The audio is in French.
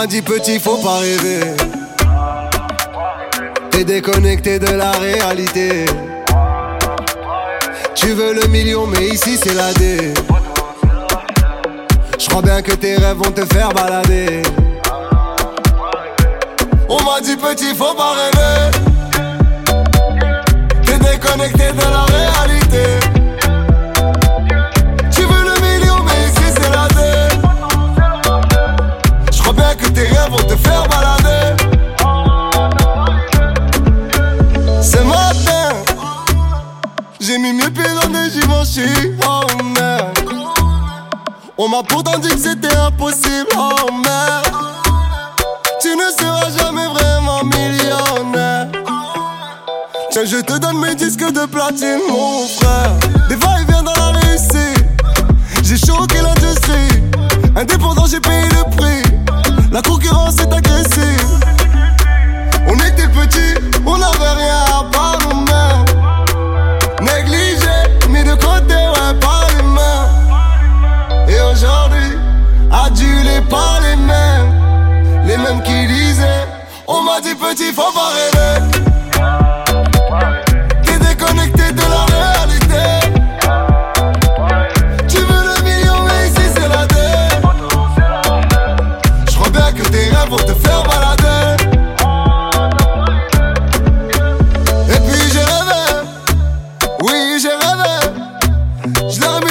m'a dit petit faut pas rêver. T'es déconnecté de la réalité. Tu veux le million mais ici c'est la D. J'crois bien que tes rêves vont te faire balader. On m'a dit petit faut pas rêver. T'es déconnecté de la réalité. Tu veux le million mais ici c'est la D. J'crois bien que tes rêves vont te faire balader. Ce matin j'ai mis mes pieds dans des Givenchy. Oh merde. On m'a pourtant dit que c'était impossible. Oh merde. Tu ne seras jamais vraiment millionnaire. Tiens, je te donne mes disques de platine, mon frère. Des va-et-vient dans la réussite. J'ai choqué l'industrie. Indépendant, j'ai payé le prix. La concurrence est agressive. On était petits, on n'avait rien à part nous-mêmes. Négligé, mis de côté, ouais, par les mains. Et aujourd'hui, adulé par les mêmes qui disaient. On m'a dit petit, faut pas rêver. T'es déconnecté de la réalité. Tu veux le million mais ici c'est la D. J'crois bien que tes rêves vont te faire balader. Et puis j'ai rêvé, oui j'ai rêvé. Je leur ai mis